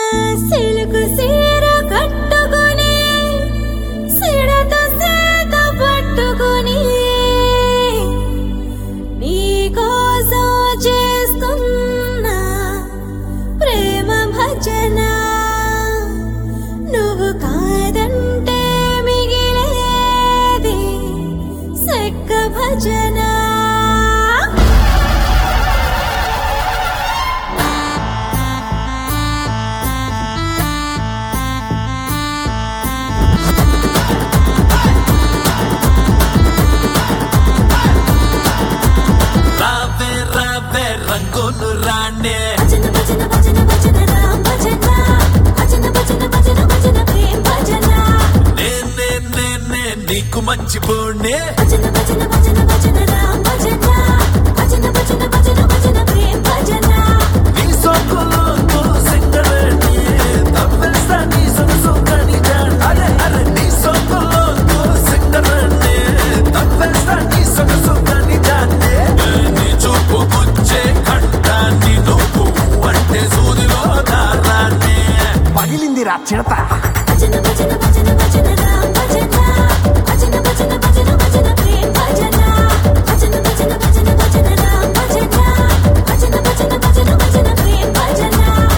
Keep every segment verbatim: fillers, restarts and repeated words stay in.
silk సీర కట్టుకొని సిడత సేత పట్టుకొని నీకోసం చేస్తున్నా ప్రేమ భజన నువ్వు కాదంటే మిగిలేది సెక్క భజన రంగును రాండే భజన భజన భజన భజన రామ్ భజన భజన భజన భజన భజన ప్రేమ్ భజన నేనే నేనే నీకు మంచి పోండే భజన భజన భజన భజన రామ్ భజన భజన భజన భజన భజన ప్రేమ్ భజన నీ సోకులో సింగరేణి తప్పేస్తా నీ సొగసు కని జాన్ అరే అరే నీ సోకులో సింగరేణి తప్పేస్తా నీ సొగసు కని జాన్ నీ చూపు గుచ్చే కంటాన్ని నువ్వు అంటే సూదిలో దారాన్ని పగిలింది రా చిడత భజన భజన భజన భజన రామ్ భజన భజన భజన భజన భజన ప్రేమ్ భజన భజన భజన భజన భజన రామ్ భజన భజన భజన భజన భజన ప్రేమ్ భజన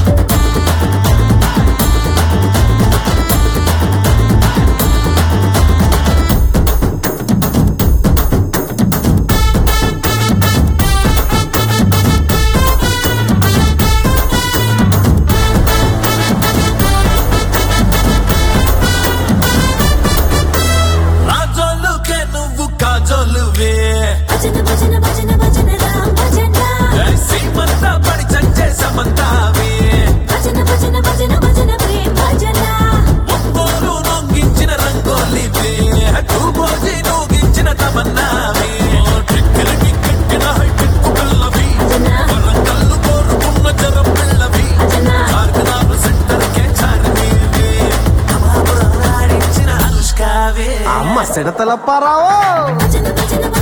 రాజోలుకే నువ్వు కాజోలువే భజన భజన భజన భజన రామ్ భజన సీమంతా పడి చచ్చే సమంతావే భజన భజన భజన భజన ప్రేమ్ భజన ఒక్కోరు నొంగించిన రంగోలివే తూబోజి నూగించిన తమన్నావే టిక్కిలకి కట్టిన హైటెక్కు పిల్లవి వరంగల్లు కోరుకున్న జరం పిల్లవి చార్మినారు సెంటర్కే చార్మీవే అమాపురం ఆడించిన అనుష్కావే అమ్మ సిడతల పరావో భజన భజన